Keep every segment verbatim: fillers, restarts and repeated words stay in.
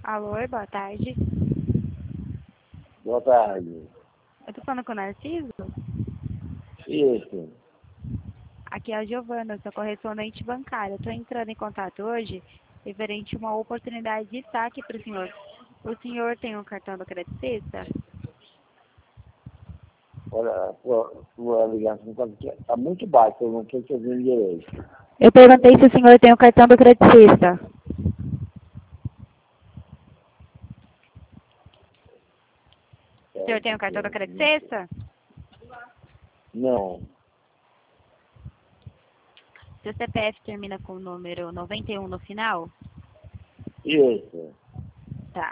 Alô, boa tarde. Boa tarde. Eu tô falando com o Narciso? Isso. Aqui é a Giovana, sua correspondente bancária. Eu tô entrando em contato hoje referente a uma oportunidade de saque para o senhor. O senhor tem um cartão do Crédito Sexta? Olha, a sua, sua ligação está muito baixa, eu não estou te ouvindo direito. Eu perguntei se o senhor tem o cartão do Crédito Sexta. O senhor tem o cartão do Crédito Sexta? Não. Seu C P F termina com o número noventa e um no final? Isso. Tá.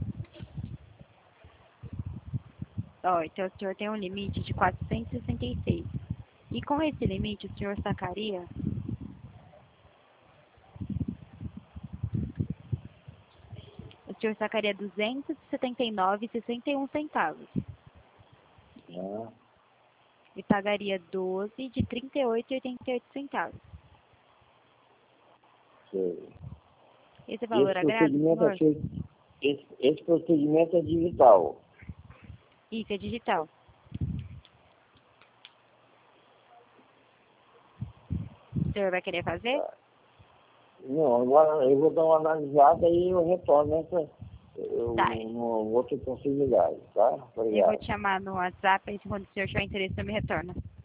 Ó, então o senhor tem um limite de quatrocentos e sessenta e seis. E com esse limite o senhor sacaria o senhor sacaria duzentos e setenta e nove reais e sessenta e um centavos. Ah, E pagaria doze de trinta e oito reais e oitenta e oito centavos. sei. Esse valor Esse agrada, procedimento senhor? é feito, esse, esse procedimento é digital. Isso, é digital. O senhor vai querer fazer? Tá. Não, agora eu vou dar uma analisada e eu retorno essa, eu, Tá. uma outra possibilidade, tá? Eu vou Obrigado. te chamar no WhatsApp e quando o senhor tiver interesse, eu me retorno.